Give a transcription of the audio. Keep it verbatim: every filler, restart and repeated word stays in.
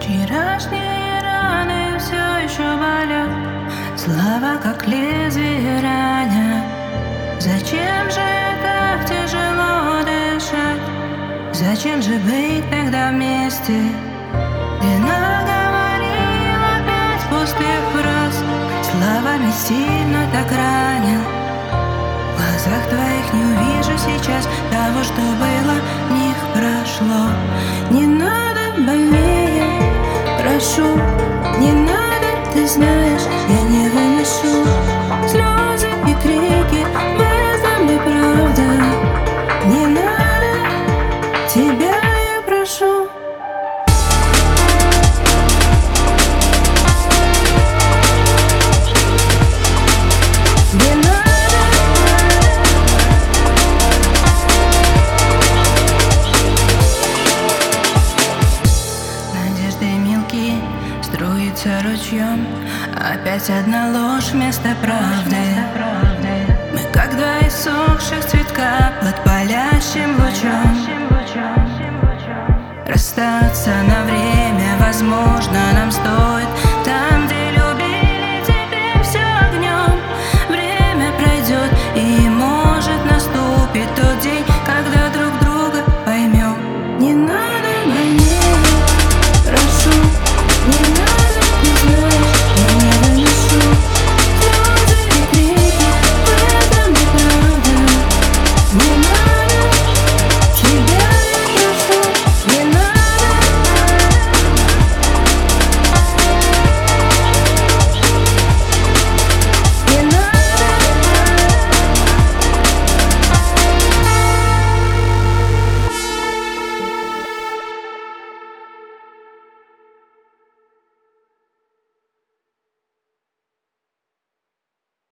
Вчерашние раны все еще болят, слова как лезвие ранят. Зачем же так тяжело дышать? Зачем же быть тогда вместе? Ты наговорил опять пустых фраз, словами сильно так ранил. В глазах твоих не увижу сейчас того, что было, в них прошло. Не надо больнее, прошу, не надо, ты знаешь, я не выношу слезы и крики, безумная правда. Не надо, тебя я прошу. Не надо. Надежды мелкие струится ручьем, опять одна ложь вместо правды. Мы как два иссохших цветка под палящим лучом. Расстаться на время, возможно, нам стоит.